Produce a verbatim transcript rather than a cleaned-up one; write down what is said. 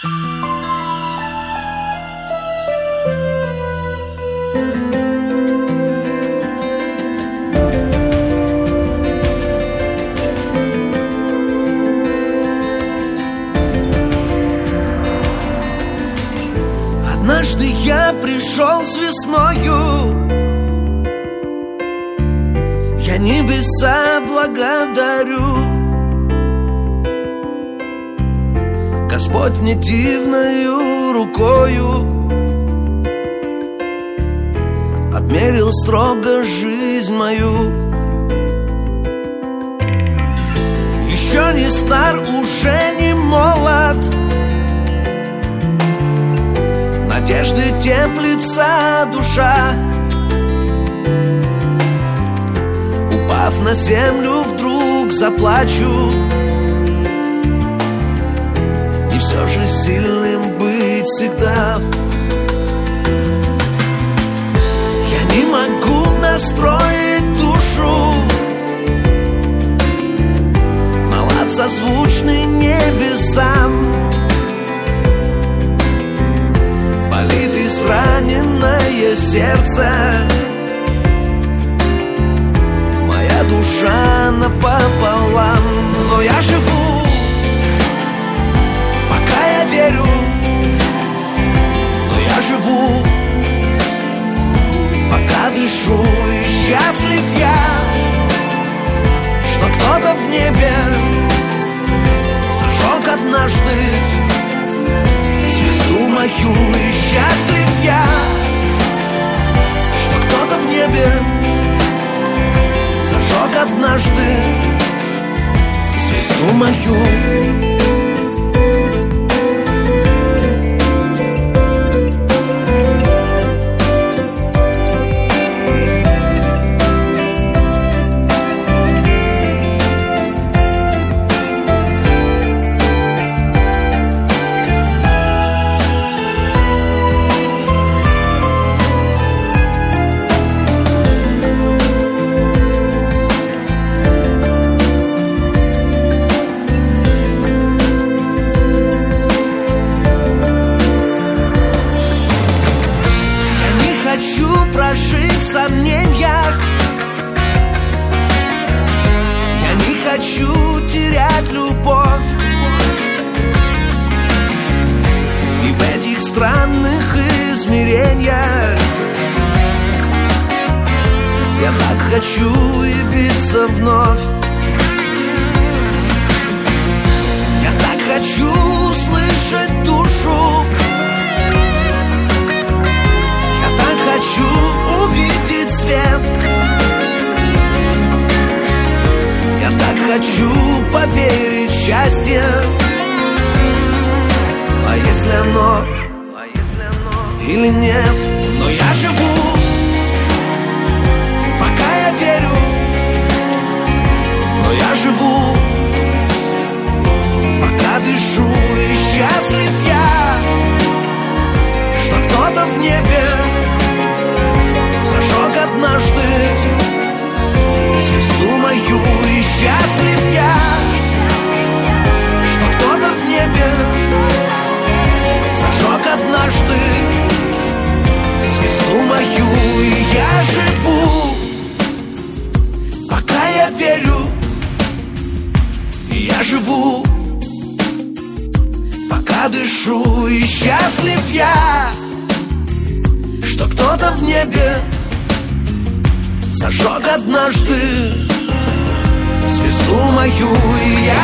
Однажды я пришел с весною, я небеса благодарю. Господь мне дивною рукою отмерил строго жизнь мою. Еще не стар, уже не молод, надежды теплится душа. Упав на землю, вдруг заплачу. И все же сильным быть всегда. Я не могу настроить душу на лад созвучный небесам. Болит израненное сердце, моя душа напополам. Но я живу, пока я верю. Но я живу, пока дышу. И счастлив я, что кто-то в небе зажег однажды звезду мою. И счастлив я, что кто-то в небе зажег однажды звезду мою. Прожить в сомнениях, я не хочу терять любовь. И в этих странных измерениях я так хочу явиться вновь. Я так хочу услышать душу. Хочу увидеть свет. Я так хочу поверить в счастье. А если оно, а если оно или нет? Но я живу, пока я верю. Но я живу, пока дышу. И счастлив я, что кто-то в небе зажег однажды звезду мою. И счастлив я, что кто-то в небе зажег однажды звезду мою. И я живу, пока я верю. И я живу, пока дышу. И счастлив я, что кто-то в небе зажег однажды звезду мою. И я